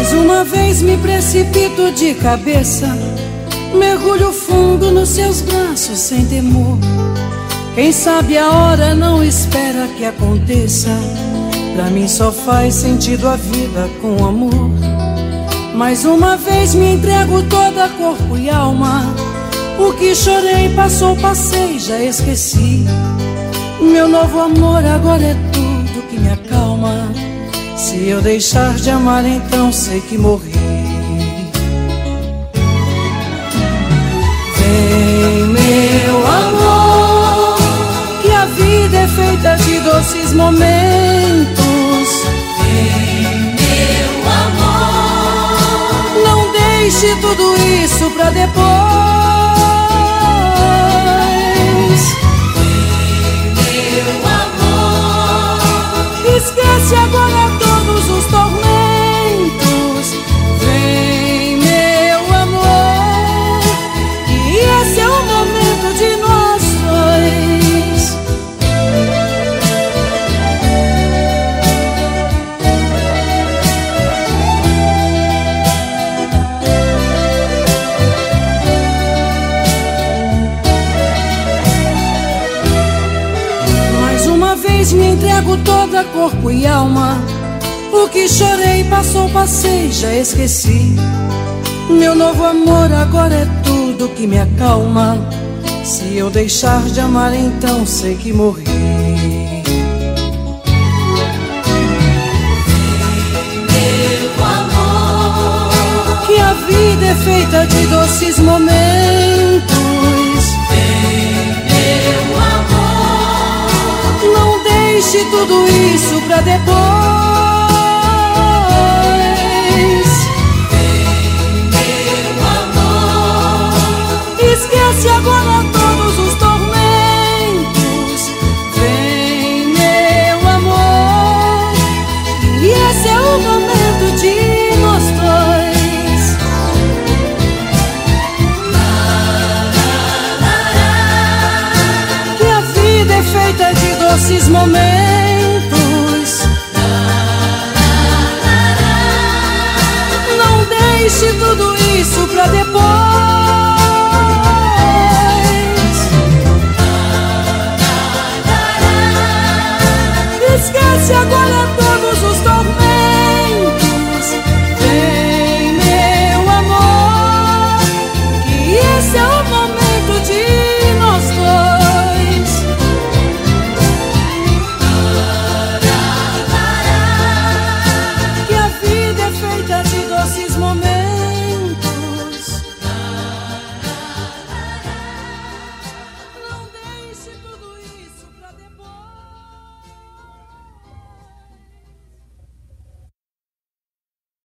Mais uma vez me precipito de cabeça, mergulho fundo nos seus braços sem temor. Quem sabe a hora não espera que aconteça. Pra mim só faz sentido a vida com amor. Mais uma vez me entrego toda, corpo e alma. O que chorei passou, passei, já esqueci. Meu novo amor agora é tudo que me acalma. Se eu deixar de amar, então sei que morri. Vem, meu amor, que a vida é feita de doces momentos. Vem, meu amor, não deixe tudo isso pra depois. Vem, meu amor, esquece agora todos os tormentos. Vem, meu amor, e esse é o momento de nós dois. Mais uma vez me entrego toda, corpo e alma. O que chorei passou, passei, já esqueci. Meu novo amor agora é tudo que me acalma. Se eu deixar de amar, então sei que morri. meu amor, Que a vida é feita de doces momentos. meu amor, Não deixe tudo isso pra depois.